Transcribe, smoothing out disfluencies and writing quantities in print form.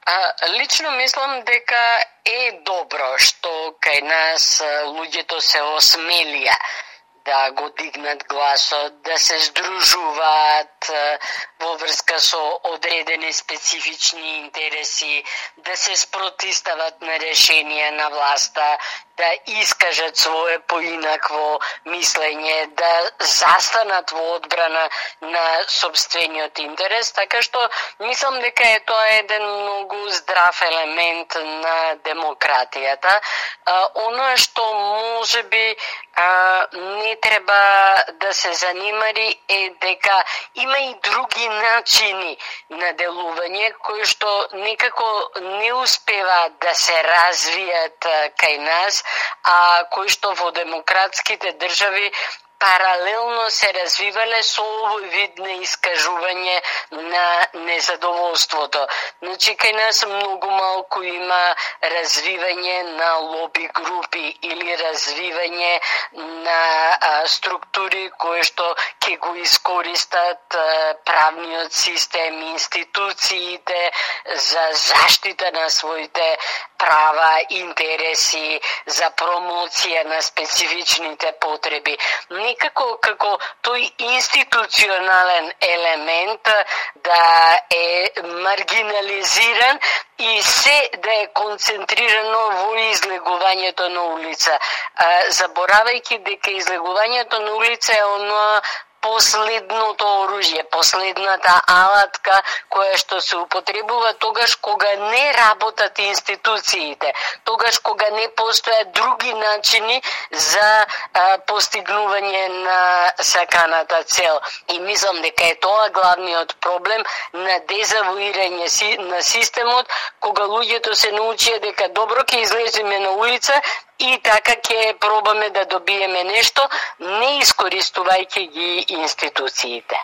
Лично мислам дека е добро што кај нас луѓето се осмелија да го дигнат гласот, да се здружуваат во врска со одредени специфични интереси, да се спротистават на решенија на власта, да искажат свое поинакво мислење, да застанат во одбрана на сопствениот интерес, така што мислам дека е тоа еден многу здрав елемент на демократијата. Оно што можеби не треба да се занимари е дека има и други начини на делување кои што некако не успеваат да се развијат кај нас, а кои што во демократските држави паралелно се развивале со овој вид на искажување на незадоволството. Значи, кај нас многу малку има развивање на лоби групи или развивање на структури кои што ќе го искористат правниот систем, институциите за заштита на своите права, интереси, за промоција на специфичните потреби. Некако како тој институционален елемент да е маргинализиран и се да е концентрирано во излегувањето на улица. Заборавајќи дека излегувањето на улица е оноа последното оружје, последната алатка која што се употребува тогаш кога не работат институциите, тогаш кога не постојат други начини за постигнување на саканата цел. И мислам дека е тоа главниот проблем на дезавуирање на системот, кога луѓето се научија дека добро ќе излеземе на улица и така ќе пробаме да добиеме нешто, не искористувајќи ги институциите.